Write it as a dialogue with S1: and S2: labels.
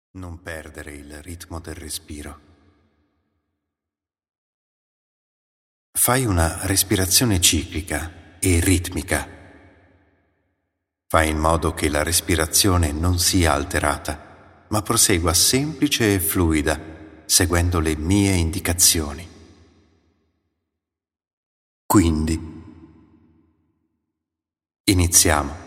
S1: Non perdere il ritmo del respiro. Fai una respirazione ciclica e ritmica. Fai in modo che la respirazione non sia alterata, ma prosegua semplice e fluida, seguendo le mie indicazioni. Quindi, iniziamo.